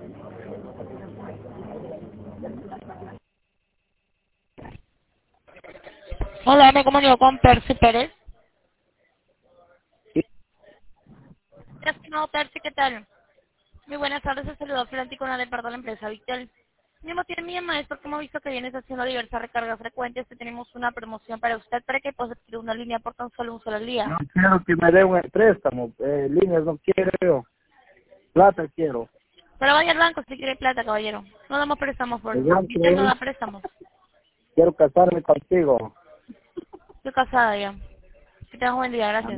Hola, me comunico con Percy Pérez. Estimado Percy, ¿qué tal? Muy buenas tardes, se saludó Florenti con la de parte de la empresa Victel. Mi motivo de mi llamada es porque hemos visto que vienes haciendo diversas recargas frecuentes y tenemos una promoción para usted para que pueda adquirir una línea por tan solo un solo día. No quiero que me dé un préstamo, líneas no quiero, plata quiero. Pero vaya al banco si quiere plata, caballero. No damos préstamos por El banco Victel, no es, da préstamos. quiero casarme contigo. Estoy casada ya. Que tengas un buen día, gracias.